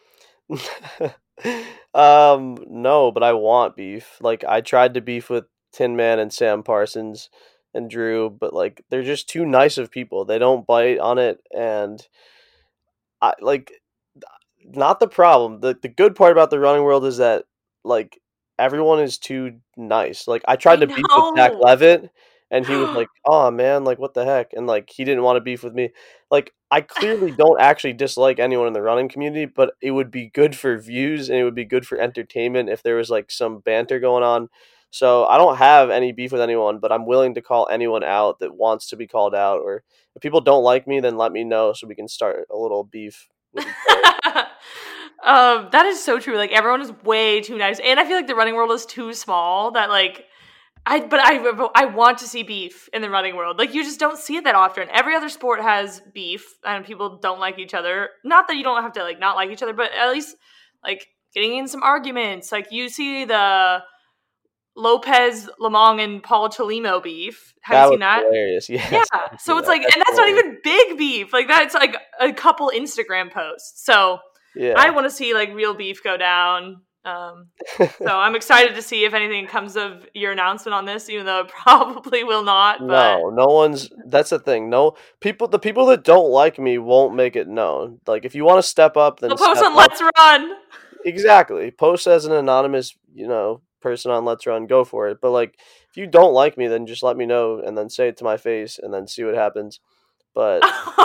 Um, no, but I want beef. Like I tried to beef with Tin Man and Sam Parsons and Drew, but like they're just too nice of people. They don't bite on it, and I like not the problem. The the good part about the running world is that like everyone is too nice. Like I tried I to beef with Zach know. Levitt and he was like, "Oh man, like what the heck?" And like he didn't want to beef with me. Like I clearly don't actually dislike anyone in the running community, but it would be good for views and it would be good for entertainment if there was like some banter going on. So I don't have any beef with anyone, but I'm willing to call anyone out that wants to be called out. Or if people don't like me, then let me know so we can start a little beef with each other. Um, that is so true. Like everyone is way too nice, and I feel like the running world is too small. That like I, but I, I want to see beef in the running world. Like you just don't see it that often. Every other sport has beef, and people don't like each other. Not that you don't have to like not like each other, but at least like getting in some arguments. Like you see the Lopez, Lamong, and Paul Chelimo beef. Have you That was seen that? hilarious. Yeah. Yes, I've So seen it's that. like, That's and that's not hilarious. even big beef. Like that's like a couple Instagram posts. So I Yeah. want to see like real beef go down. Um, so I'm excited to see if anything comes of your announcement on this, even though it probably will not. But No, no one's that's the thing. No people the people that don't like me won't make it known. Like if you want to step up, then they'll post step on up. Let's Run. Exactly. Post as an anonymous, you know, person on Let's Run, go for it. But like if you don't like me, then just let me know and then say it to my face and then see what happens. But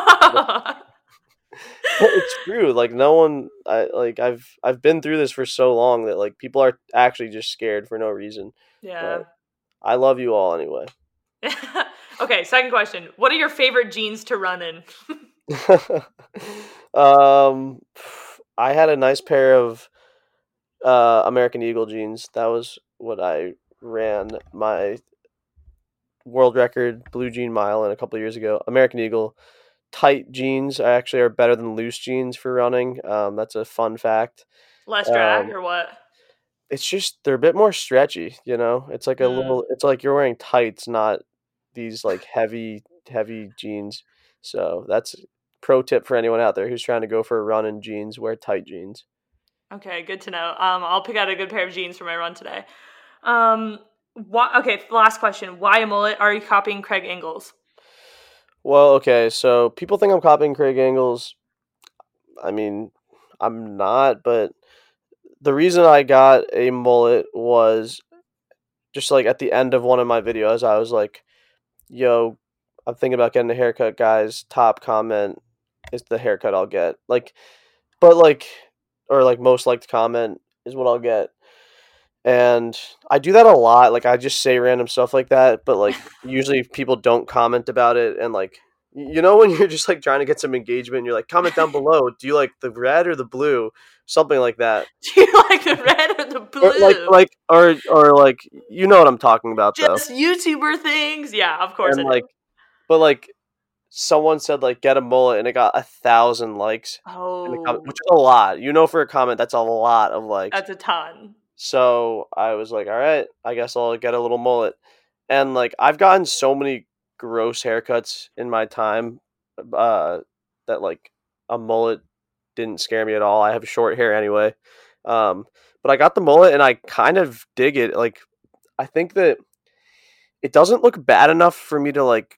but it's true. Like no one I like I've I've been through this for so long that like people are actually just scared for no reason. But Yeah. I love you all anyway. Okay, second question. What are your favorite jeans to run in? um, I had a nice pair of uh, American Eagle jeans. That was what I ran my world record blue jean mile in a couple of years ago. American Eagle tight jeans actually are better than loose jeans for running. Um, that's a fun fact. Less drag Um, or what? it's just they're a bit more stretchy. You know, it's like a Mm. little. It's like you're wearing tights, not these like heavy heavy jeans. So that's pro tip for anyone out there who's trying to go for a run in jeans, wear tight jeans. Okay, good to know. Um, I'll pick out a good pair of jeans for my run today. Um, why, okay, last question. Why a mullet? Are you copying Craig Ingles? Well, okay, so people think I'm copying Craig Angles. I mean, I'm not, but the reason I got a mullet was just like at the end of one of my videos, I was like, yo, I'm thinking about getting a haircut, guys. Top comment is the haircut I'll get. Like, but like or like most liked comment is what I'll get. And I do that a lot. Like I just say random stuff like that, but like usually people don't comment about it. And like, you know, when you're just like trying to get some engagement, and you're like, comment down below. Do you like the red or the blue? Something like that. Do you like the red or the blue? Or like, like, or or like, you know what I'm talking about, though. Just YouTuber things. Yeah, of course. And I like, do. but like, someone said like get a mullet, and it got a thousand likes. Oh, in the comment, which is a lot. You know, for a comment, that's a lot of likes. That's a ton. So I was like, all right, I guess I'll get a little mullet. And like, I've gotten so many gross haircuts in my time uh, that like a mullet didn't scare me at all. I have short hair anyway. Um, but I got the mullet and I kind of dig it. Like, I think that it doesn't look bad enough for me to like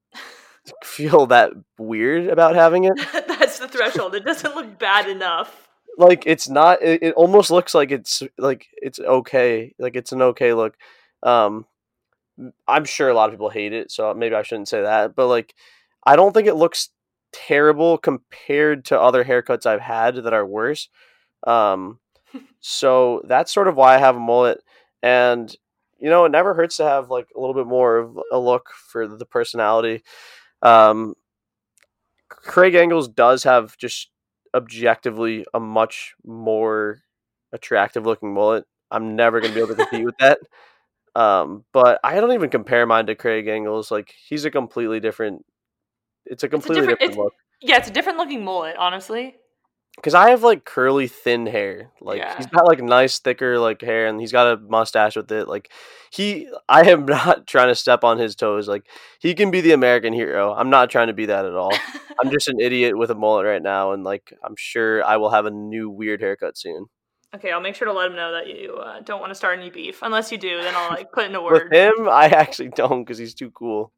feel that weird about having it. That's the threshold. It doesn't look bad enough. Like it's not it, it almost looks like it's like it's okay, like it's an okay look. um I'm sure a lot of people hate it, so maybe I shouldn't say that, but like I don't think it looks terrible compared to other haircuts I've had that are worse. Um so that's sort of why I have a mullet. And you know, it never hurts to have like a little bit more of a look for the personality. um Craig Engels does have just objectively a much more attractive looking mullet. I'm never going to be able to compete with that. Um, but I don't even compare mine to Craig Engels. Like he's a completely different, it's a completely it's a different, different it's, look. Yeah, it's a different looking mullet, honestly. Because I have like curly, thin hair. Like Yeah. he's got like nice, thicker like hair, and he's got a mustache with it. Like he, I am not trying to step on his toes. Like he can be the American hero. I'm not trying to be that at all. I'm just an idiot with a mullet right now, and like I'm sure I will have a new weird haircut soon. Okay, I'll make sure to let him know that you uh, don't want to start any beef. Unless you do, then I'll like put in a word. With him, I actually don't because he's too cool.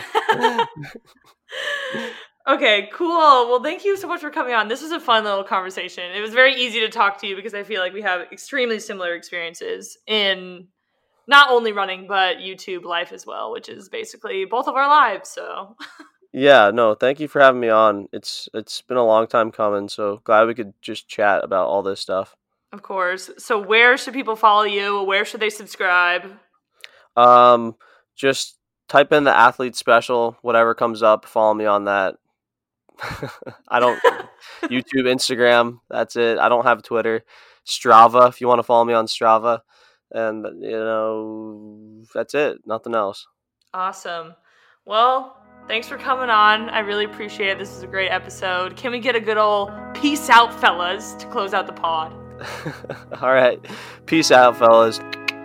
Okay, cool. Well, thank you so much for coming on. This was a fun little conversation. It was very easy to talk to you because I feel like we have extremely similar experiences in not only running, but YouTube life as well, which is basically both of our lives. So yeah, no, thank you for having me on. It's it's been a long time coming, so glad we could just chat about all this stuff. Of course. So where should people follow you? Where should they subscribe? Um, just type in the Athlete Special, whatever comes up, follow me on that. I don't YouTube, Instagram, that's it. I don't have Twitter. Strava, if you want to follow me on Strava. And you know, that's it. Nothing else. Awesome. Well, thanks for coming on. I really appreciate it. This is a great episode. Can we get a good old peace out, fellas, to close out the pod? All right. Peace out, fellas.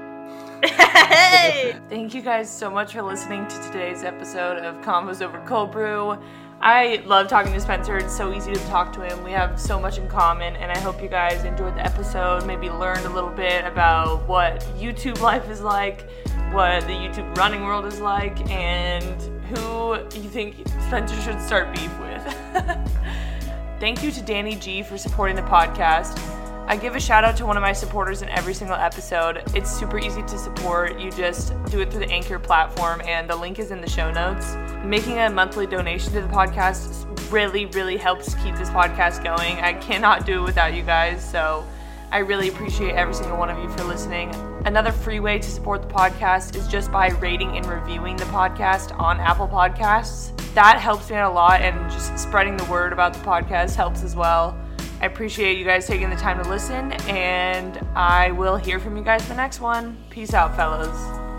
Hey! Thank you guys so much for listening to today's episode of Convos Over Cold Brew. I love talking to Spencer. It's so easy to talk to him. We have so much in common, and I hope you guys enjoyed the episode, maybe learned a little bit about what YouTube life is like, what the YouTube running world is like, and who you think Spencer should start beef with. Thank you to Danny G for supporting the podcast. I give a shout out to one of my supporters in every single episode. It's super easy to support. You just do it through the Anchor platform, and the link is in the show notes. Making a monthly donation to the podcast really, really helps keep this podcast going. I cannot do it without you guys, so I really appreciate every single one of you for listening. Another free way to support the podcast is just by rating and reviewing the podcast on Apple Podcasts. That helps me out a lot, and just spreading the word about the podcast helps as well. I appreciate you guys taking the time to listen, and I will hear from you guys in the next one. Peace out, fellas.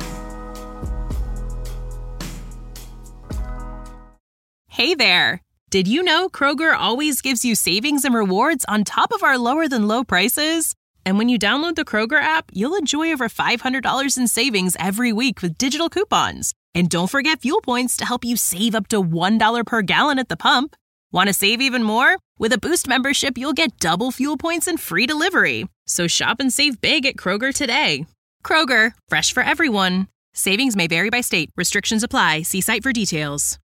Hey there. Did you know Kroger always gives you savings and rewards on top of our lower than low prices? And when you download the Kroger app, you'll enjoy over five hundred dollars in savings every week with digital coupons. And don't forget fuel points to help you save up to one dollar per gallon at the pump. Want to save even more? With a Boost membership, you'll get double fuel points and free delivery. So shop and save big at Kroger today. Kroger, fresh for everyone. Savings may vary by state. Restrictions apply. See site for details.